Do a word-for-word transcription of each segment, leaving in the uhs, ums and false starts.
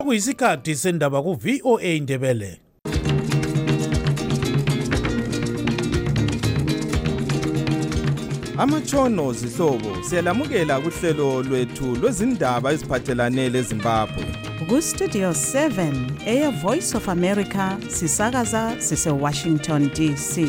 Kuyisikhathi sendaba ku V O A Ndebele. Amatshono zihlobo siyalamukela kuhlelo lwethu lwezindaba eziphathelane leZimbabwe. Ku Studio seven, Air Voice of America, sisakaza sise Washington D C.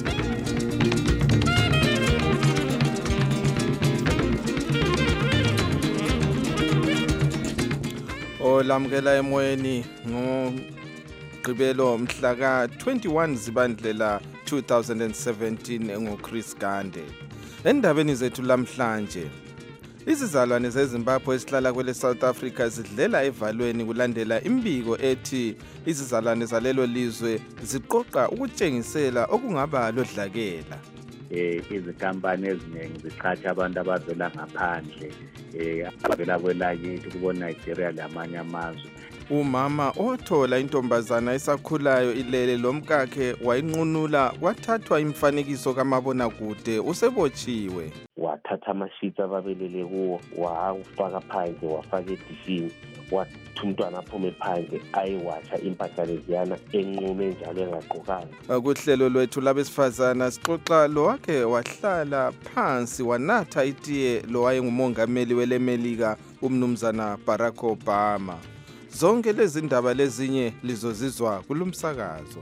Olamukela emoyeni ngoGqibelo mhla ka twenty-one Zibandlela two thousand seventeen engoChris Gande. Endabeni zethu lamhlanje, izizalwane zeZimbabwe esihlala kwele South Africa zidlela evalweni kulandela imbiko ethi izizalwane zalelo lizwe ziqoqa ukutshengisela okungaba lodlakela. Eh izikampani eziningi ziqhatsha abantu abavela ngaphandle eh abavela kwelakithi kubona Nigeria lamanye amazwe. Umama othola intombazana esakhulayo ilele lomkakhe wayinqunula wathathwa imfanekiso kamabona kude usebotshiwe. Wathatha amashiti ababelele kuwo wafaka phandle wafaka edishini wathi umntwana aphume phandle ayiwasha impahla leziyana enqume njalo engaqokanga. Kuhlelo lwethu labesifazana sixoxa lo wakhe wahlala phansi wanatha itiye lo wayengumongameli welemelika umnumzana Barack Obama. Zonke lezi ndaba lezinye lizozizwa kulumsakazo.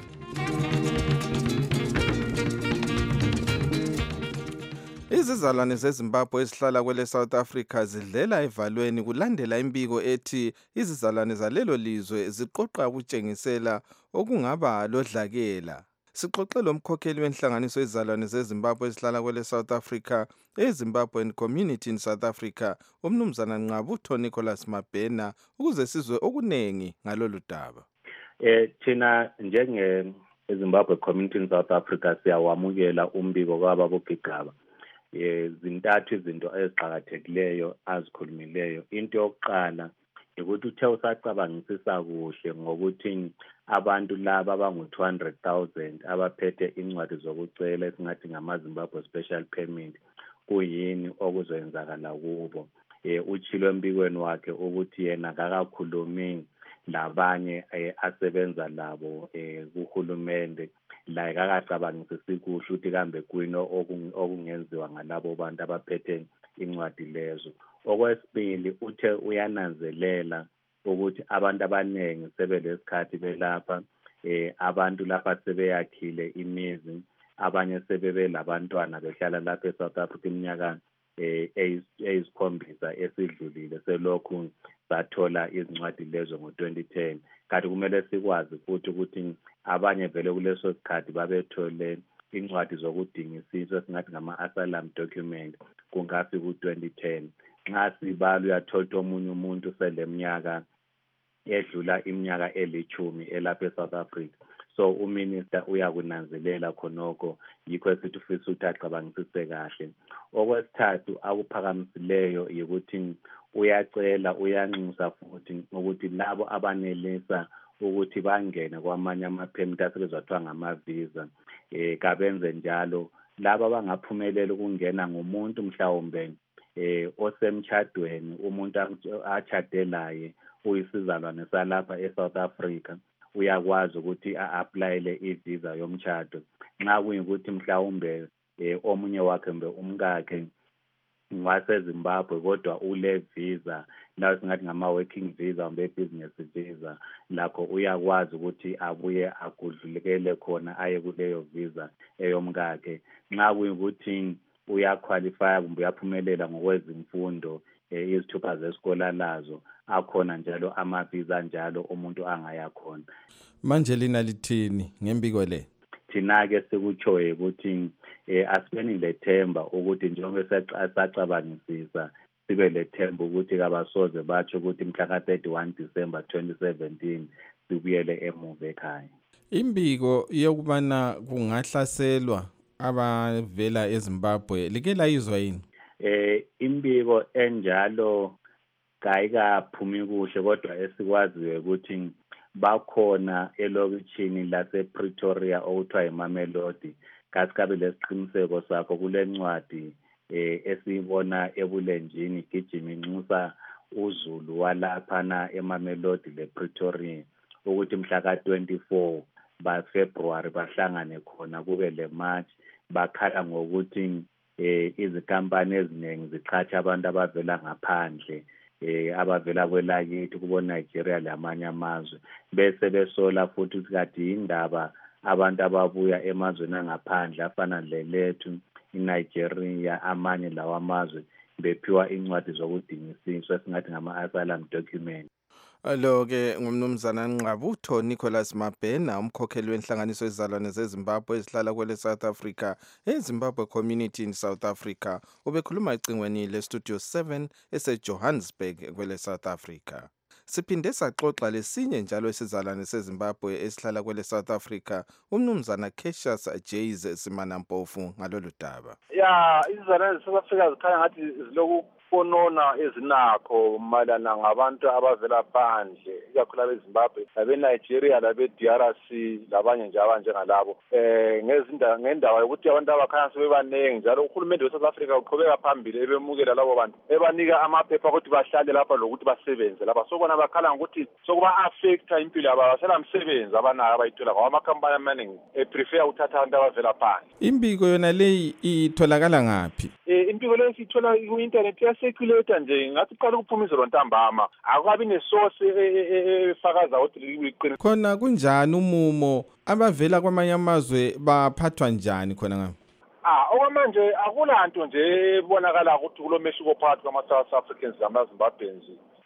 Izizalwane zeZimbabwe esihlala kwele South Africa zidlela evalweni kulandela imbiko ethi izizalwane zalelo lizwe ziqoqa ukutshengisela okungaba lodlakela. Sixoxe lomkhokheli wenhlanganiso yezizalwane zeZimbabwe esihlala kwele South Africa, eZimbabwean Community in South Africa, umnumzana Nqabutho Nicholas Mabhena, ukuze sizwe okunengi ngalolu daba. Eh thina njenge eZimbabwe Community in South Africa siyawamukela umbiko kwababogigaba. Eh zintathu izinto eziqhakathekileyo azikhulumileyo. Into yokuqala ukuthi uthe usacabangisisa kuhle ngokuthi abantu laba abangu two hundred thousand abaphethe incwadi zokucela esingathi ngamaZimbabwe Special Permit kuyini okuzoyenzakala kubo. Eh utshilo embikweni wakhe ukuthi yena akakakhulumi labanye asebenza labo eh kuhulumende la akakacabangisisi kuhle ukuthi kambe kuyino okungenziwa ngalabo bantu abaphethe incwadi lezo. Okwesibili uthe uyananzelela ukuthi abantu abanengi sebelesikhathi belapha eh abantu lapha sebeyakhile imizi, abanye sebebe labantwana behlala lapha eSouth Africa iminyaka eh eyisikhombisa esidlulile selokhu bathola izincwadi lezo ngo twenty ten. Kanti kumele sikwazi futhi ukuthi abanye vele kuleso sikhathi babethole incwadi zokudingisiswa singathi ngama asylum document kungafika ku twenty ten. Nxa sibalo uyathola omunye umuntu seleminyaka edlula iminyaka elithumi elapha eSouth Africa. So uminister uyakunanzelela khonoko yikho esithi ufisa ukuthi acabangisise kahle. Okwesithathu akuphakamisileyo ukuthi uyacela uyanxusa futhi ukuthi labo abanelisa ukuthi bangene kwamanye ama-permit asebezathiwa ngama-visa eh kabenze njalo. Laba abangaphumelela ukungena ngumuntu mhlawumbe eh osemchadweni, umuntu achadelaye uyisizalwane salapha eSouth Africa uyakwazi ukuthi a-applyele i-visa yomchado. Nxa kuyikuthi mhlawumbe eh omunye wakhe mbe umkakhe waseZimbabwe kodwa ule visa la singathi ngama working visa kumbe business visa, lakho uyakwazi ukuthi abuye agudlulekele khona aye kuleyo visa eyomkakhe. Nxa kuyikuthi uyaqualify kumbe uyaphumelela ngokwezimfundo izithupha zesikole lazo, akhona njalo ama-visa njalo umuntu angaya khona. Manje lina lithini ngembiko le? Thina ke sikutshoye ukuthi eh asibeni lethemba ukuthi njengoba sacabangisisa sibe lethemba ukuthi kabasoze batsho ukuthi mhla ka thirty-one December twenty seventeen sibuyele emuva ekhaya. Imbiko yokubana kungahlaselwa abavela eZimbabwe like layizwa yini? Eh imbiko enjalo kayikaphumi kuhle, kodwa esikwaziyo ukuthi bakhona elokishini lasePretoria okuthiwa eMamelodi. Kasikabe lesiqiniseko sakho kule ncwadi eh esibona ebulenjini gijima inxusa uZulu walaphana eMamelodi lePretoria ukuthi mhla ka twenty-four ba February bahlangane khona kube le march bakhala ngokuthi eh izikampani eziningi ziqhatsha abantu abavela ngaphandle eh abavela kwelakithi kubo Nigeria lamanye amazwe bese besola futhi ukuthi kade indaba abantu ababuya emazweni angaphandle afana lelethu iNigeria amanye lawa amazwe bephiwa incwadi zokudingisiswa esingathi ngama-asylum document. Alo-ke ngumnumzana Nqabutho Nicholas Mabhena umkhokheli wenhlanganiso yezizalwane zeZimbabwe ezihlala kwele South Africa eZimbabwe Community in South Africa ubekhuluma ecingweni leStudio seven eseJohannesburg kwele South Africa. Siphinde saxoxa lesinye njalo isizalwane seZimbabwe esihlala kwele South Africa umnumzana Cassius Jayze Simanampofu ngalolu daba. Ya izizalwane zeSouth Africa zikhanya ngathi ziloku konona ezinakho malana ngabantu abavela phandle ikakhulu abeZimbabwe labeNigeria labe-D R C labanye nje abanjengalabo eh ngezindawo ngendawo yokuthi abantu abakhanya sebebanengi njalo uhulumende weSouth Africa uqhubeka phambili ebemukela labo bantu ebanika amaphepha ukuthi bahlale lapha lokuthi basebenze lapha sokona bakhala ukuthi sokuba affecta impilo yabo abasela umsebenzi abanako abayithola ngoba amakhampani amaningi eprefer ukuthatha abantu abavela phandle. Imbiko yona leyi itholakala ngaphi? Eh impiko leyi sithola ku-internet circulator nje ngathi uqala ukuphuma izolo ntambama akukabi nesource efakaza ukuthi liqiniso. Khona kunjani umumo abavela kwamanye amazwe baphathwa njani khona ngapha? Ah okwamanje akulanto nje ebonakala ukuthi kulomehluko phakathi kwama-South Africans namaZimbabweans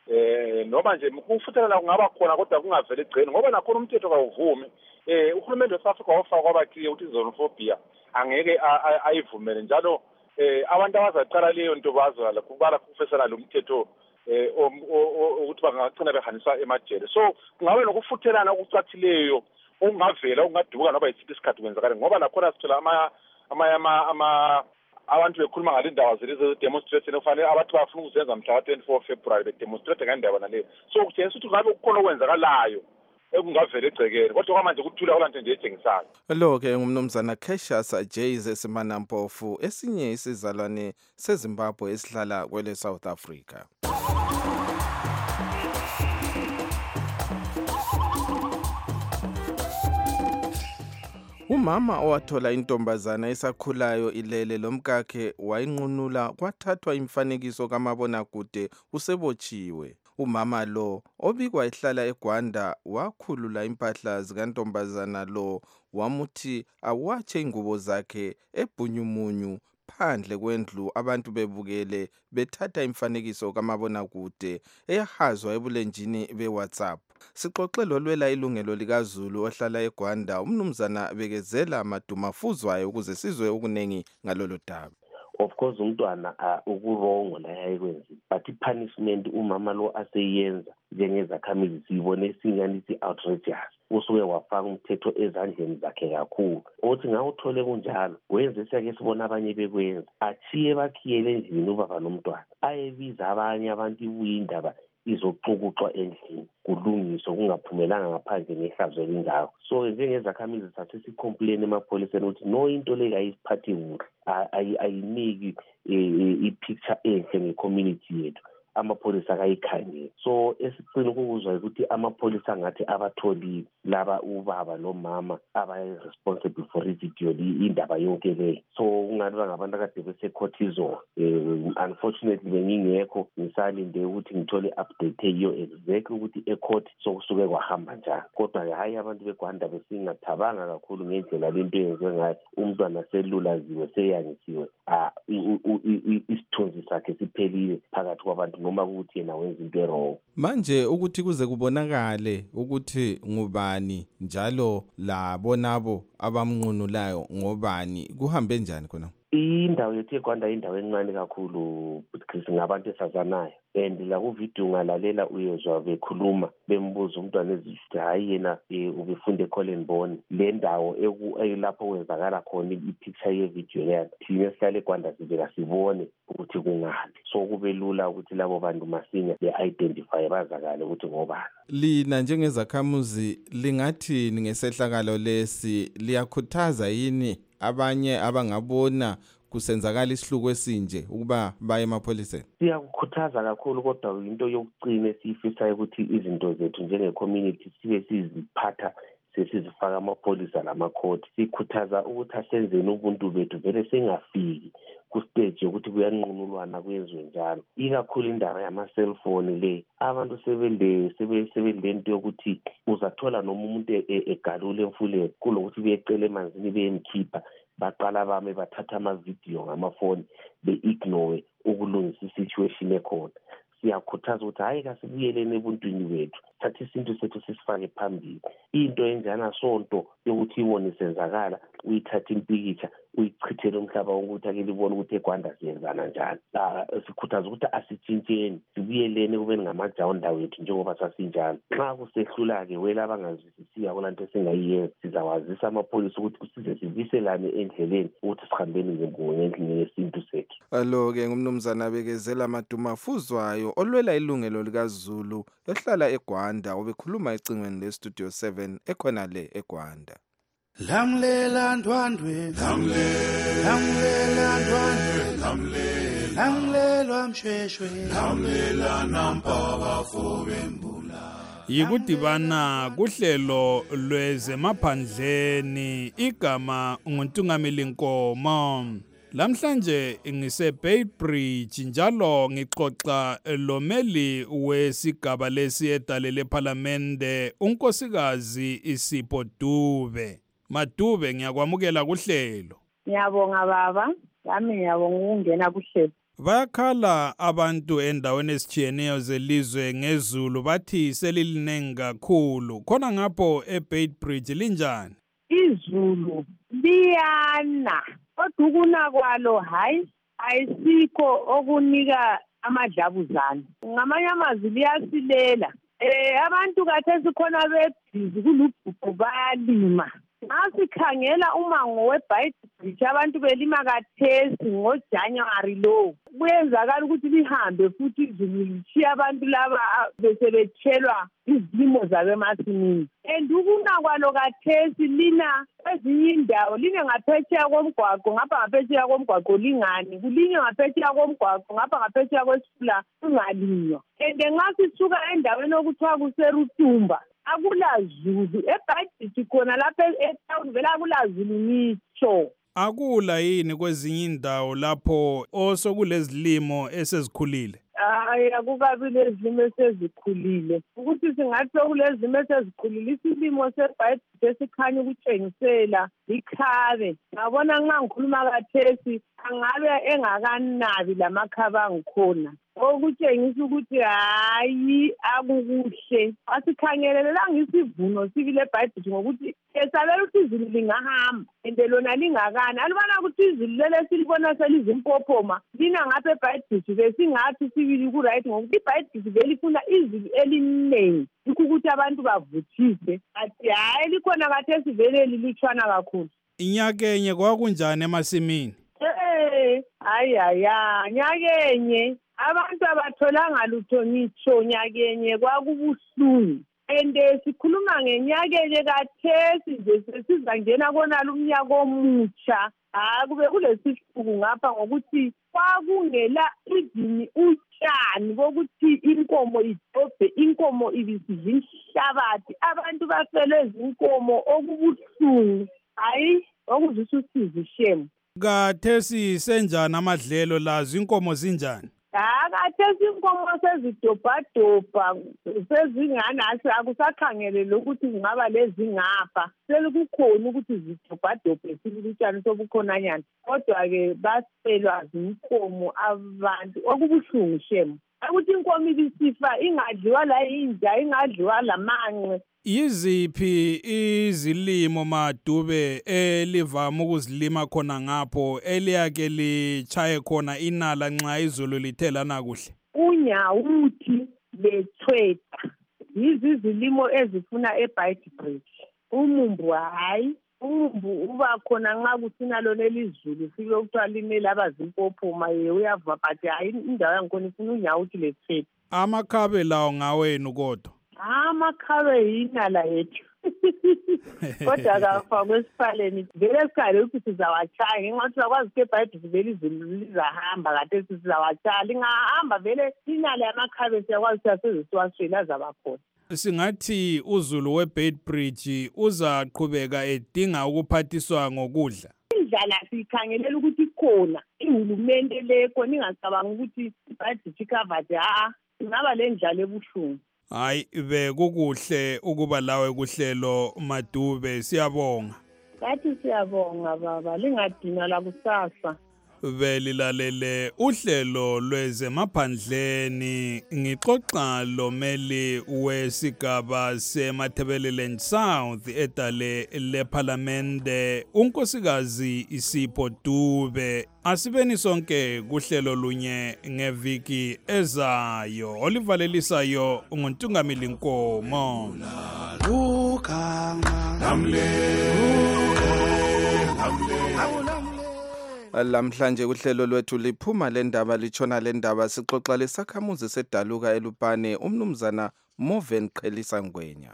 eh noma nje kufuthela kungaba khona kodwa kungavele egceni ngoba nakhona umthetho kawuvumi eh uhulumende weSouth Africa wafaka kwabathi ukuthi xenophobia angeke ayivumele njalo eh abantu abazaqala leyo nto bazala kubala kufesela lo mthetho eh ukuthi bangagcina behaniswa emajele so kungabe nokufuthelana okucathileyo ongavela ongaduka noba isithi isikhathi kwenzakala ngoba lakhona sithola ama ama ama abantu bekhuluma ngale ndawo zelizo demonstration kufanele abantu bafuna ukuzenza mhla ka twenty-four February bedemonstrate ngandaba naleyo so kuthenisa ukuthi ngabe kukhona okwenzakalayo ekungavela egcekeni kodwa kwamanje kuthula olanto nje ethengisayo. Lo-ke ngumnumzana Cassius Jayze Simanampofu esinye isizalwane seZimbabwe esihlala kwele South Africa. Umama owathola intombazana esakhulayo ilele lomkakhe wayinqunula kwathathwa imfanekiso kamabonakude usebotshiwe. Umama lo obikwa ehlala eGwanda wakhulula impahla zikantombazana lo wamuthi awatshe ingubo zakhe ebhunyumunyu phandle kwendlu abantu bebukele bethatha imfanekiso kamabonakude eyahazwa ebulenjini beWhatsApp. Sixoxe lolwela ilungelo likaZulu ohlala eGwanda umnumzana Bekezela Madumafuzwayo ukuze sizwe ukunengi ngalolu daba. Of course umntwana ukurongo la yayikwenza but ipunishment umama lo aseyenza njengezakhamizi sibone singani si outrageous usuke wafaka umthetho ezandleni zakhe kakhulu othi ngawuthole kunjalo wenze sake sibona abanye bekwenza achiye bakhiyele endlini ubaba nomntwana ayebiza abanye abantu iwindaba izoxukuxwa endlini kulungiswa kungaphumelanga ngaphandle ngehlazo elinjalo so njengezakhamizi sathe sicomplain emapholiseni ukuthi no into le ayisiphathi kuhle ayiniki i-picture enhle nge-community yethu amapholisa akayikhangela so esicina ukuzwa ukuthi amapholisa ngathi abatholile laba ubaba nomama abayi-responsible for ividiyo indaba yonke leyo so kungathi bangabantu akade besecortisol um unfortunately bengingekho ngisalinde ukuthi ngithole update eyiyo exactly ukuthi ecourt sokusuke kwahamba njani kodwa hayi abantu beGwanda besingathabanga kakhulu ngendlela lento yenziwe ngayo umntwana selulaziwe seyangisiwe isithunzi sakhe siphelile phakathi kwabantu noma ukuthi yena wenza into errong. Manje ukuthi kuze kubonakale ukuthi ngubani njalo labonabo abamnqunulayo ngobani kuhambe njani khona? Indawo yethu eGwanda indawo encane kakhulu Chris ngabantu esazanayo and la ku video ngalalela uyezwa bekhuluma bembuza umntwana ezithi hayi yena ubefunde eCollen Bone le ndawo elapho kwenzakala khona i-picture ye video yakhe thina sihlale eGwanda sivela sibone ukuthi kungani so kube lula ukuthi labo bantu masinya be-identify bazakale ukuthi ngobani. Lina njengezakhamuzi lingathini ngesehlakalo lesi liyakhuthaza yini abanye abangabona kusenzakala isihluku esinje ukuba baye emapholiseni? Siyakukhuthaza kakhulu, kodwa into yokugcina esiyifisayo ukuthi izinto zethu njenge-community sibe siziphatha sesizifaka amapholisa lamakhoti. Sikhuthaza ukuthi asenzeni ubuntu bethu vele singafiki kustage yokuthi kuyanqunulwana kwenziwe njalo, ikakhulu indaba yama-cellphone le. Abantu sebele sebelento yokuthi uzathola noma umuntu egalule emfuleni kulokuthi beyecela emanzini beyemkhipha, baqala bame bathatha amavidiyo ngamafoni be-ignore ukulungisa isituation ekhona. Siyakhuthaza ukuthi hayi kasibuyeleni ebuntwini bethu, thatha isintu sethu sisifake phambili. Into enjana sonto yokuthi ibone senzakala uyithatha impikitsha uyichithele umhlaba wokuthi ake libone ukuthi eGwanda siyenzana njani. Sikhuthaza ukuthi asitshintsheni, sibuyeleni kubeni ngamajawunda wethu njengoba sasinjalo. Nxa kusehlula-ke wela abangazwisisiya kulanto esingayiyenza, sizawazisa amapholisa ukuthi size sibiselane endleleni ukuthi sihambeni ngendlela yesintu sethu. Alo-ke ngumnumzana Bekezela Madumafuzwayo olwela ilungelo likaZulu ehlala eGwanda, obekhuluma ecingweni le-Studio seven ekhona le eGwanda. Lamlela ndwandwe, lamlela ndwandwe, lamlelwa mshweshwe, lamlela nampaba fobembula. Yikudibana kuhlelo lwezemaphandleni, igama nguNtungameli Nkomo. Lamhlanje ngise Beitbridge njalo ngixoxa lomeli wesigaba lesi edalele eParliamente unkosikazi Isipho Dube. Madube, ngiyakwamukela kuhlelo. Ngiyabonga baba, yami ngiyabonga ukungena kuhlelo. Bayakhala abantu endaweni ezitshiyeneyo zelizwe ngezulu bathi selilinengi kakhulu. Khona ngapho eBeitbridge linjani? Izulu liyana, kodwa ukuna kwalo hayi ayisikho okunika amadlabuzane. Ngamanye amazwi liyasilela. Eh abantu kathesi khona bebhizi kulubhuqu bayalima. Asikhangela umango weBeitbridge abantu belima kathesi ngoJanuary lo. Kuyenzakala ukuthi lihambe futhi izulu lishiya abantu laba besebethelwa izilimo zabo emasimini. Endukuna kwalo kathesi lina ezinye indawo line ngaphetsheya komgwaqo, ngapha ngaphetsheya komgwaqo lingani, kulinye ngaphetsheya komgwaqo, ngapha ngaphetsheya kwesifula kungalinywa. Ende nxa sisuka endaweni okuthiwa kuseRutumba akula zulu, eBeitbridge khona lapha etown vele akula zulu ngitsho. Akula yini kwezinye indawo lapho osokulezilimo esezikhulile? Hayi akukabi lezilimo esezikhulile. Ukuthi singathi kulezilimo esezikhulile, isilimo seBeitbridge esikhanya ukutshengisela ikhabe. Ngabona nxa ngikhuluma kathesi angabe engakanabi lamakhabe angikhona, okutshengisa ukuthi hayi akukuhle. Asikhangelele ngisivuno sibile eBeitbridge ngokuthi esabela ukuthi izulu lingahamba ende lona lingakani. Alibona ukuthi izulu lele silibona selizimpophoma lina ngapha eBeitbridge besingathi sibili ku right ngokuthi iBeitbridge belifuna izulu eliningi ukuthi abantu bavuthise. Athi hayi likhona kathesi vele lilutshwana kakhulu. Inyakenye kwakunjani emasimini? Eh hayi hayi nyakenye abantu abatholanga lutho ngitsho nyakenye kwakubuhlungu. Ende sikhuluma ngenyakenye kathesi nje sesizangena konalo umnyaka omutsha. Hayi kube kulesihluku ngapha ngokuthi kwakungela izini utshani bokuthi inkomo idobhe, inkomo ibisidla inhlabathi, abantu bafele izinkomo okubuhlungu. Hayi okuzisa usizi shame. Kathesi senjani amadlelo lazo inkomo zinjani? Akathesi inkomo sezidobhadobha sezingani hasi akusakhangelele ukuthi ngaba lezingapha. Selikukhona ukuthi zidobhadobhe silutshani sobukhonanyana. Kodwa-ke baselwa zinkomo abantu okubuhlungu shame. Ukuthi inkomo ibisifa ingadliwa la inja, ingadliwa lamanqe. Yiziphi izilimo Madube elivama ukuzilima khona ngapho eliyake lichaye khona inala nxa izulu lithelana kuhle? Unyawuthi lethwetha yizi izilimo ezifuna eBeitbridge. Umumbu hayi, umumbu uba khona nxa kusina lona lizulu sike kuthiwa limele abazimpophoma ye uyava but hayi indawo yangikhona ifuna unyawuthi lethwetha. Amakhabe lawo ngawenu kodwa? Amakhabe yinala yethu. kodwa kafakwe esiphaleni vele sikhale ukuthi sizawatshaya ngenxa yokuthi sakwazi ukuthi ebhayibhili vele izulu lizahamba kade sizawatshaya lingahamba vele inale yamakhabe siyakwazi ukuthi aseze siwaswele azaba khona. Singathi uzulu weBeitbridge uzaqhubeka edinga ukuphathiswa ngokudla. Indlala sikhangelela ukuthi ikhona ihulumende le khona ingacabanga ukuthi ibudget covered ha ingaba le ndlala ebuhlungu. Hayi bekukuhle ukuba lawe kuhlelo Madube, siyabonga. Bathi siyabonga baba, lingadina la kusasa. Belilalele uhlelo lwezemaphandleni ngixoxa lomeli wesigaba seMatabeleland South edale leParlamente unkosikazi Isipho Dube. Asibeni sonke kuhlelo lunye ngeviki ezayo. Olivalelisayo nguNtungamili Nkomo. Lamhlanje kuhlelo lwethu liphuma lendaba litshona lendaba sixoxa lesakhamuzi sedaluka eLupane umnumzana Moven Qhelisa Ngwenya.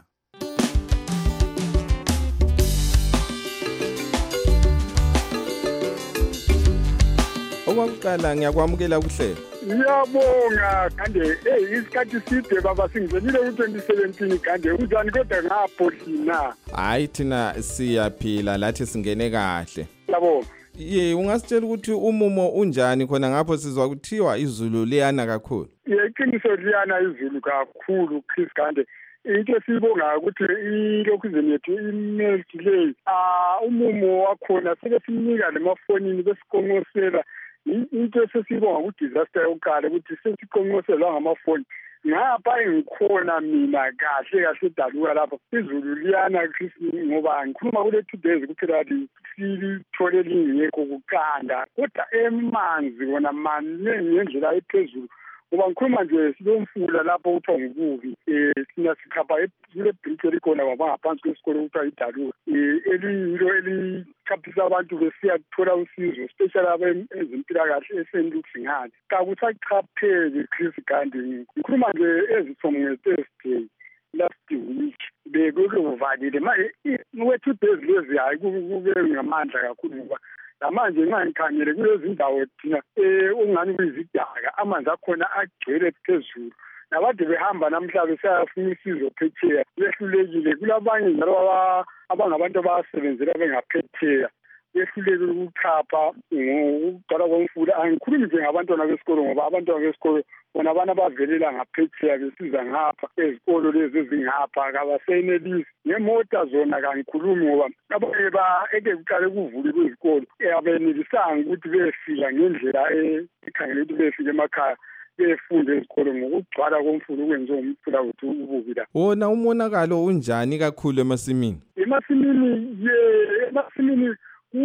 Okwakuqala ngiyakwamukela kuhlelo. Ngiyabonga kande eh isikhathi side baba singenile ku twenty seventeen kande unjani kodwa ngaphohlina. Hayi thina siyaphila lathi singene kahle. Yabonga. Ye ungasitshela ukuthi umumo unjani khona ngapho sizwa kuthiwa izulu liyana kakhulu. Yeqiniso liyana izulu kakhulu Chris kande into sibonga ukuthi ilokhuzeni yethu i-mail delay ah umumo wakhona sike simnika lemafonini besiqonqosela into sesibonga ku-disaster yokuqala ukuthi sesiqonqoselwa ngamafoni ngapha engikhona mina kahle kahle edaluka lapho izulu liyana Chris ngoba ngikhuluma kule two days kuphela silithole lingekho kuqanda kodwa emanzi wona maningi ngendlela ephezulu ngoba ngikhuluma nje silomfula lapho kuthiwa ngububi um sina sikhapha kule bridge elikhona kwaba ngaphansi kwesikolo kuthiwa idaluka um eliyilo elichaphisa abantu besiyathola usizo especially ezempilakahle esenlukusingane kakusachapheki Chris kanti ngikhuluma nje ezithomo nge-Thursday last week bekuvalile manje kwe-two days lezi hayi kube ngamandla kakhulu ngoba namanje nxa ngikhangele kulezi ndawo thina um ungani kuyizidaka amanzi akhona agcwele phezulu nabantu behamba namhla besiyafuna usizo phetsheya behlulekile kulabanye njalo abangabantu abasebenzela bengaphetsheya behlulekile ukuchapha ngokugcwala komfula angikhulumi nje ngabantwana besikolo ngoba abantwana besikolo bona abana abavelela ngaphetsheya besiza ngapha ezikolo lezi ezingapha kabasenelisi ngemota zona kangikhulumi ngoba abanye eke kuqale kuvule kwezikolo abenelisanga ukuthi befika ngendlela ekhangele ukuthi befike emakhaya befunde ezikolo ngokugcwala komfula okwenziwa umfula wethu ububi la. Wona umonakalo unjani kakhulu emasimini? Emasimini ye emasimini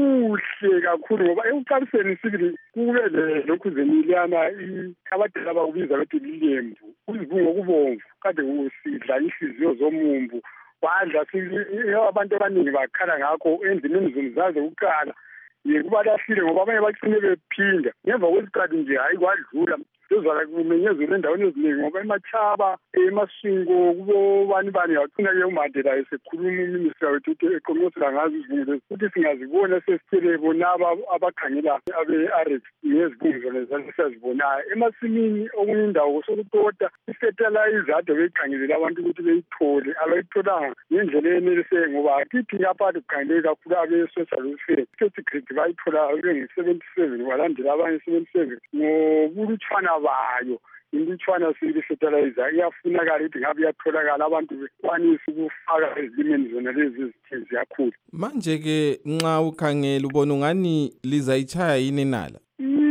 kuhle kakhulu ngoba ekuqaliseni sibili kube lokhu zeniliyana abadala bakubiza bethi lilembu uzibungo kubomvu kade usidla ihliziyo zomumbu wadla abantu abaningi bakhala ngakho endimeni zomzaze ukuqala ye kubalahlile ngoba abanye bacine bephinda ngemva kwesikhathi nje hayi kwadlula sezala kumenyezela endaweni eziningi ngoba emachaba emasingo kubobani bani yagcina-ke uMandela esekhuluma uminister wethu ukuthi eqonqosela ngazo izibungu lezi ukuthi singazibona sesithele bonaba abakhangela abe-R F ngezibungu zona zasisazibonayo emasimini okunye indawo sokutota i-fertilizer ade beyikhangelela abantu ukuthi beyithole abayitholanga ngendlela eneliseyo ngoba kithi ngapha kukhangeleke kakhulu abe-social welfare state grade bayithola bengu-seventy seven walandela abanye seventy seven ngobulutshwana bayo ilutshwana sili fertilizer iyafunakala ukuthi ngabe iyatholakala abantu bekwanisa ukufaka ezilimeni zona lezi ezithile ziyakhula. Manje-ke nxa ukhangela ubona ungani lizayitshaya yini nala?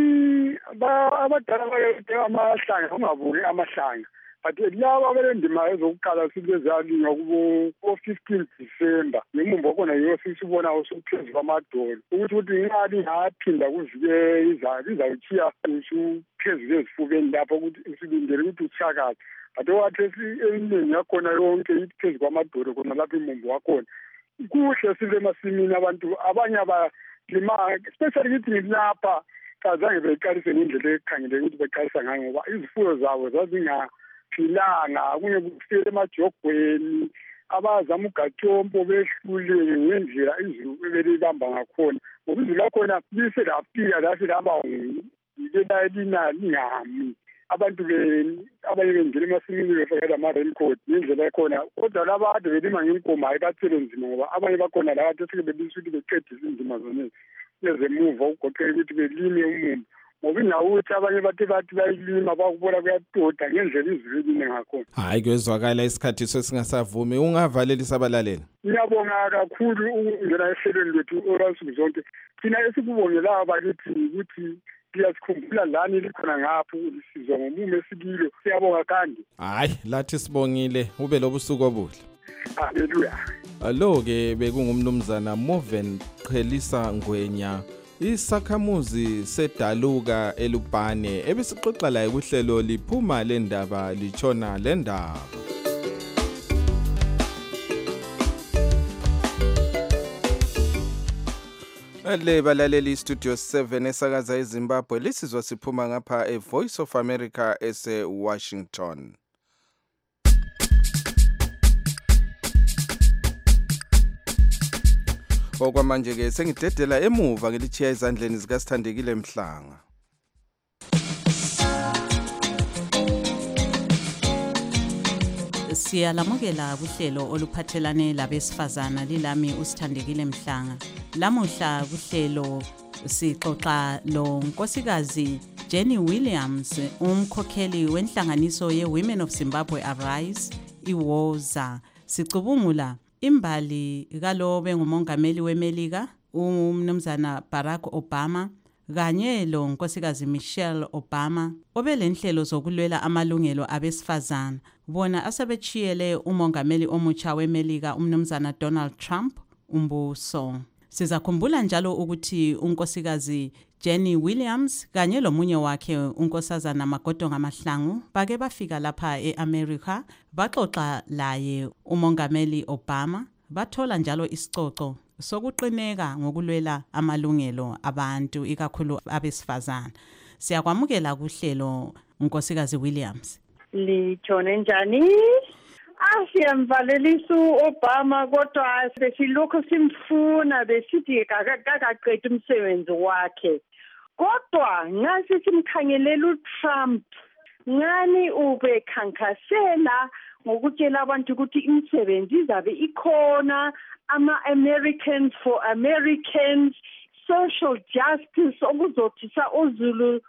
Abadala bayodeka amahlanga ungabuki amahlanga but laba belendima ezokuqala silezalinywa kubo-fifteen December nemumbo khona yiyo sisibona usuphezu kwamadolo ukuthi ukuthi nxa lingaphinda kuvike izawutshiya usuphezu ezifubeni lapho ukuthi silindele ukuthi ushakaze but owathi eminingi yakhona yonke iphezu kwamadolo khona lapho imumbo wakhona kuhle sibe emasimini abantu abanye abalima especially kithi ngilapha kazange beqalise ngendlela ekhangeleke ukuthi beqalisa ngayo ngoba izifuyo zabo zazinga philanga kunye kufike emajogweni abazama ugatsompo behlule ngendlela izulu ebelibamba ngakhona ngoba izulu lakhona lise lafika lase laba yikela lina lingami abantu abanye bengena emasimini befakela ama-raincoat ngendlela yakhona kodwa laba kade belima ngenkomo hayi bathele nzima ngoba abanye bakhona la kade seke belisa ukuthi beqedise indima zone ezemuva ukugoqela ukuthi belime umumo ngoba inawuthi abanye bathi bathi bayilima bakubona kuyatoda ngendlela izulu eline ngakhona. Hayi kwezwakala isikhathi sesingasavumi ungavalelisa abalaleli. Ngiyabonga kakhulu ukungena ehlelweni lwethu olwansuku zonke thina esikubongela bakithi ukuthi siyasikhumbula lani likhona ngapho sizwa ngomumo esikilo siyabonga kandi. Hayi lathi sibongile ube lobusuku obuhle. Haleluya. Alo ke bekungumnumzana Moven Qhelisa Ngwenya isakhamuzi sedaluka elubhane ebesixoxa la kuhlelo liphuma lendaba lichona lendaba. Le balaleli studio seven esakaza eZimbabwe lisizwa siphuma ngapha e Voice of America ese Washington. Okwamanje ke sengidedela emuva ngelichiya izandleni zikaSithandekile Mhlanga. Siyalamukela kuhlelo oluphathelane labesifazana lilami uSithandekile Mhlanga. Lamuhla kuhlelo sixoxa lo nkosikazi Jenny Williams umkhokheli wenhlanganiso ye Women of Zimbabwe Arise iwoza sicubungula imbali kalobe ngumongameli weMelika umnumzana Barack Obama kanye lo nkosikazi Michelle Obama obelenhlelo zokulwela amalungelo abesifazana bona asebechiyele umongameli omutsha weMelika umnumzana Donald Trump umbuso. Sizakhumbula njalo ukuthi unkosikazi Jenny Williams kanye lomunye wakhe unkosazana Magodonga Mahlangu bake bafika lapha eAmerica baxoxa laye umongameli Obama bathola njalo isicoco sokuqineka ngokulwela amalungelo abantu ikakhulu abesifazana. Siyakwamukela kuhlelo unkosikazi Williams. Litshone njani? Asiyamvalelisa uObama kodwa besilokho simfuna besithi akaqedi umsebenzi wakhe. Kodwa ngase simkhangelela uTrump ngani ube khankasela ngokutshela abantu ukuthi imisebenzi izabe ikhona ama-Americans for Americans, social justice okuzothisa uZulu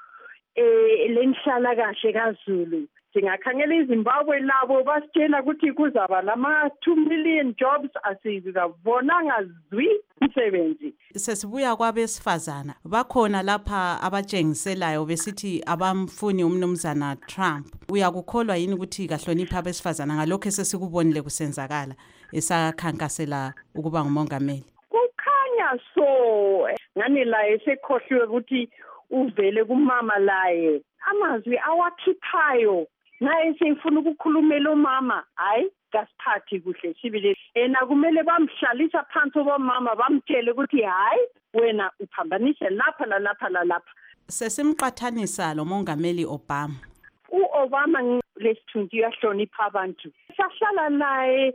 eh lenhlala kahle kaZulu. Singakhangela iZimbabwe labo basitshela ukuthi kuzaba lama two million jobs asizabonanga zwi umsebenzi. Sesibuya kwabesifazana bakhona lapha abatshengiselayo besithi abamfuni umnumzana Trump. Uyakukholwa yini ukuthi kahlonipha abesifazana ngalokho sesikubonile kusenzakala esakhankasela ukuba ngumongameli? Kukhanya so ngani la esekhohliwe ukuthi uvele kumama laye amazwi awakhiphayo naye sefuna ukukhulumela umama hayi kasiphathi kuhle sibile ena kumele bamhlalisa phansi bomama bamtshele ukuthi hayi wena uphambanise lapha la lapha la lapha. Sesimqathanisa lo mongameli Obama. uObama lesithunzi uyahlonipha abantu. Sahlala naye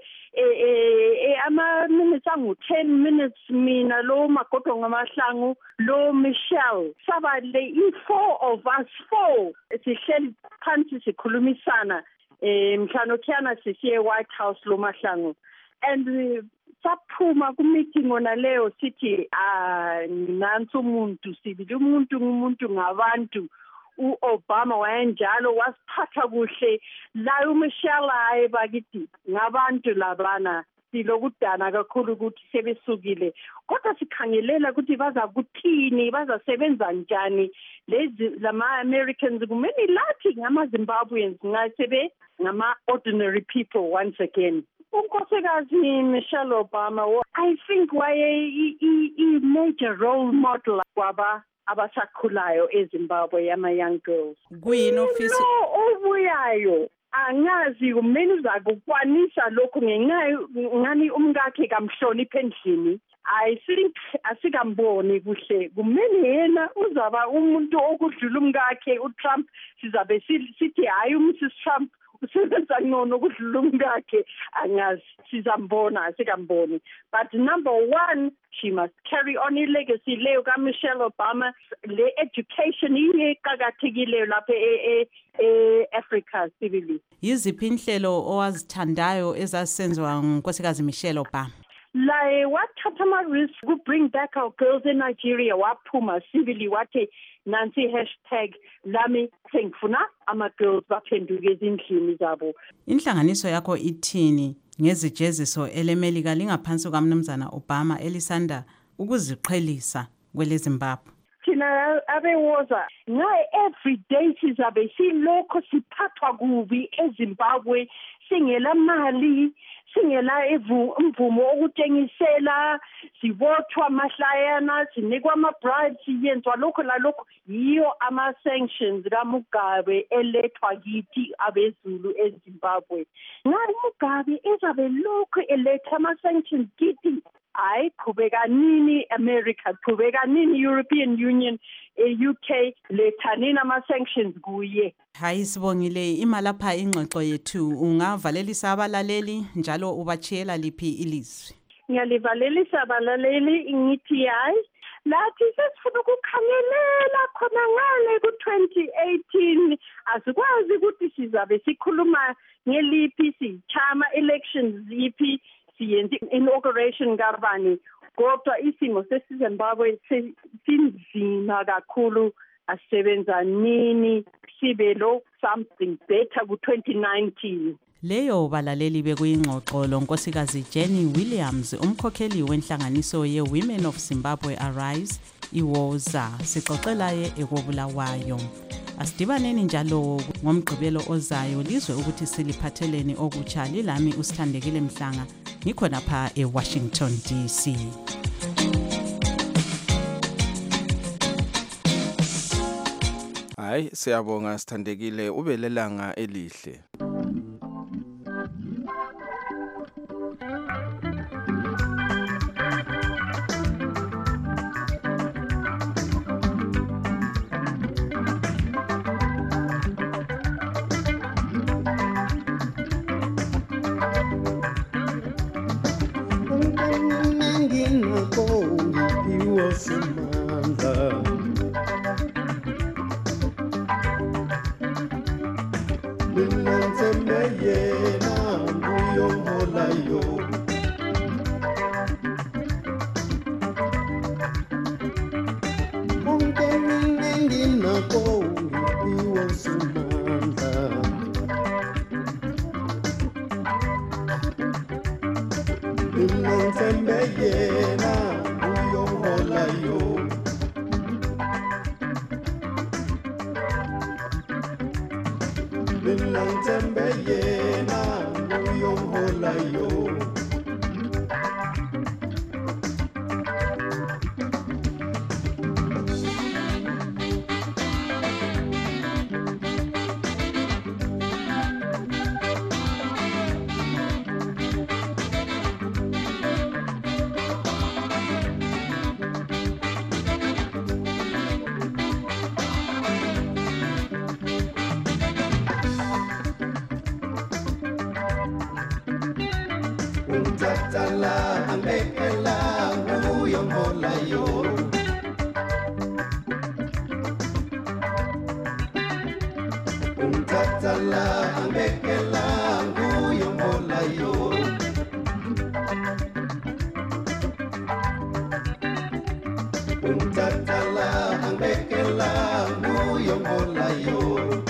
eh ama minutes angu ten minutes mina lo Magodonga Mahlangu lo Michelle sabale i four of us four sihleli phansi sikhulumisana eh mhlano khiyana sisiye White House lo Mahlangu and saphuma ku meeting ona leyo sithi ah nansi umuntu sibili umuntu ngumuntu ngabantu. uObama wayenjalo wasiphatha kuhle la uMichelle hayi bakithi ngabantu labana silokudana kakhulu ukuthi sebesukile kodwa sikhangelela ukuthi baza kuthini bazasebenza njani lezi lama Americans kumele lathi ngama Zimbabweans ngasebe ngama ordinary people once again. Unkosikazi Michelle Obama I think waye i major role model kwaba abasakhulayo eZimbabwe yama young girls. Kuyini office obuyayo angazi kumele uzakukwanisa lokho ngenxa ngani umkakhe kamhlonipha endlini. I think asikamboni kuhle kumele yena uzaba umuntu okudlula umkakhe uTrump sizabe sithi hayi uMrs Trump usebenza ngcono kudlula umkakhe angazi sizambona sikamboni. But number one, she must carry on i-legacy leyo ka-Michelle Obama. Le education iqakathekile lapha e-Africa sibili. Yiziphi inhlelo owazithandayo ezasenziwa ngunkosikazi Michelle Obama? Like wathatha ama-risk to bring back our girls in Nigeria, waphuma sibili wathi nansi hashtag lami sengifuna ama-girls baphenduke ezindlini zabo. Inhlanganiso yakho ithini ngezijeziso elemelika lingaphansi kaMnumzana Obama elisanda ukuziqhelisa kwele Zimbabwe? Thina abewoza ngaye every day sizabe silokho siphathwa kubi eZimbabwe, singela mali, singela imvumo okutshengisela, sibothwa mahlayana, sinikwa ama-bribes, siyenzwa lokho lalokho. Yiyo ama-sanctions kaMugabe elethwa kithi abeZulu eZimbabwe. Ngaye Mugabe ezabe lokho eletha ama-sanctions kithi, hayi qhubeka nini America, qhubeka nini European Union, e-U K, lethanini ama-sanctions kuye. Hayi sibongile imalapha ingxoxo yethu, ungavalelisa abalaleli njalo ubachiyela liphi ilizwi? Ngiyalivalelisa abalaleli ngithi hayi lathi sesifuna ukukhangelela khona ngale ku twenty eighteen, asikwazi ukuthi sizabe sikhuluma ngeliphi, sichama elections ziphi, siyenza inauguration kabani, kodwa isimo sesiZimbabwe sinzima kakhulu. Asebenza nini sibelo something better ku twenty nineteen. Leyo balaleli bekuyingxoxo lonkosikazi Jenny Williams, umkhokheli wenhlanganiso ye Women of Zimbabwe Arise iwoza, sixoxelaye ekobulawayo. Asidibaneni njalo ngomgqibelo ozayo lizwe ukuthi siliphatheleni okutsha. Lilami uSithandekile Mhlanga, ngikhona pha eWashington D C. Hayi siyabonga Sithandekile, ube lelanga elihle. Tatala ambekela nguyo mola yo, Tatala ambekela nguyo mola yo, Tatala ambekela nguyo mola yo.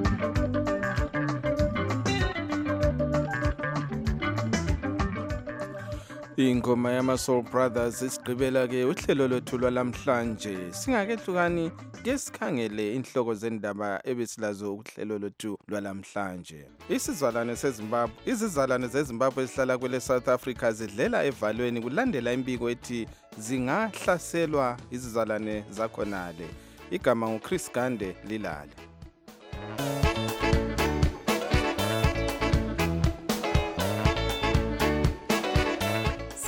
Ingoma yama Soul Brothers isigqibela ke uhlelo lwethu lwalamhlanje. Singakehlukani ke sikhangele inhloko zendaba ebesilazo ukuhlelo lwethu lwalamhlanje. Isizalwane seZimbabwe, izizalwane zeZimbabwe esihlala kwele South Africa zidlela evalweni kulandela imbiko ethi zingahlaselwa izizalwane zakhonale. Igama nguChris Gande Lilale.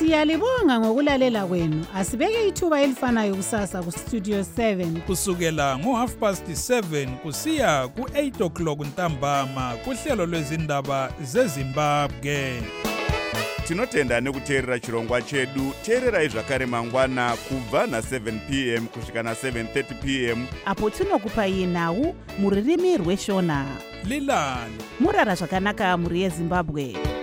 Siyalibonga ngokulalela kwenu. Asibeke ithuba elifanayo kusasa ku Studio seven. Kusukela ngo half past seven kusiya ku eight o'clock ntambama kuhlelo lwezindaba zeZimbabwe. Tinotenda nekuteerera chirongwa chedu. Teererai zvakare mangwana kubva na seven p m kusvika na seven thirty p m apo tinokupai nhau muririmi rweshona. Lilani Murara zvakanaka muri yeZimbabwe.